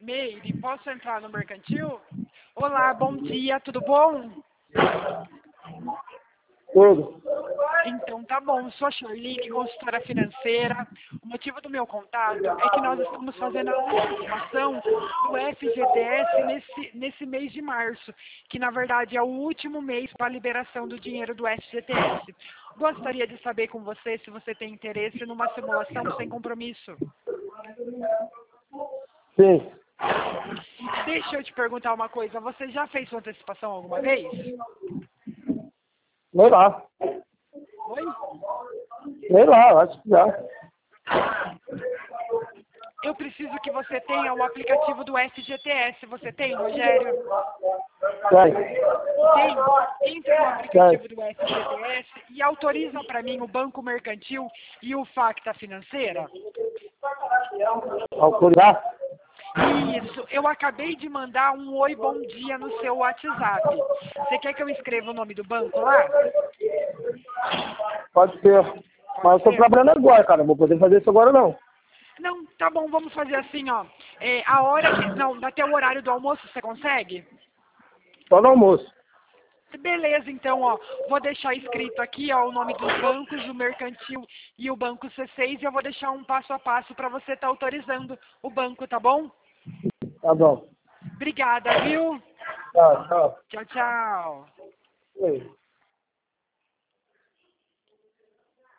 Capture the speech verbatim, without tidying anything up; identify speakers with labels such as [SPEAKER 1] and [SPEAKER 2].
[SPEAKER 1] Meire, posso entrar no mercantil? Olá, bom dia, tudo bom?
[SPEAKER 2] Tudo.
[SPEAKER 1] Então tá bom, sou a Charline, consultora financeira. O motivo do meu contato é que nós estamos fazendo a antecipação do F G T S nesse, nesse mês de março, que na verdade é o último mês para a liberação do dinheiro do F G T S. Gostaria de saber com você se você tem interesse numa simulação sem compromisso.
[SPEAKER 2] Sim.
[SPEAKER 1] Deixa eu te perguntar uma coisa, você já fez sua antecipação alguma vez?
[SPEAKER 2] Sei lá.
[SPEAKER 1] Oi?
[SPEAKER 2] Sei lá, acho que já.
[SPEAKER 1] Eu preciso que você tenha o aplicativo do F G T S. Você tem, Rogério?
[SPEAKER 2] Tem.
[SPEAKER 1] Tem? Entra no aplicativo do F G T S e autoriza para mim o Banco Mercantil e o Facta Financeira.
[SPEAKER 2] Autorizar?
[SPEAKER 1] Isso, eu acabei de mandar um oi, bom dia no seu WhatsApp. Você quer que eu escreva o nome do banco lá?
[SPEAKER 2] Pode ser. Mas eu tô
[SPEAKER 1] ser?
[SPEAKER 2] trabalhando agora, cara. Não vou poder fazer isso agora, não.
[SPEAKER 1] Não, tá bom, vamos fazer assim, ó. É, a hora que... Não, até o horário do almoço, você consegue?
[SPEAKER 2] Só no almoço.
[SPEAKER 1] Beleza, então, ó, vou deixar escrito aqui, ó, o nome dos bancos, o Mercantil e o Banco C seis, e eu vou deixar um passo a passo para você estar autorizando o banco, tá bom?
[SPEAKER 2] Tá bom.
[SPEAKER 1] Obrigada, viu?
[SPEAKER 2] Tá, tchau.
[SPEAKER 1] Tchau, tchau.
[SPEAKER 2] Oi.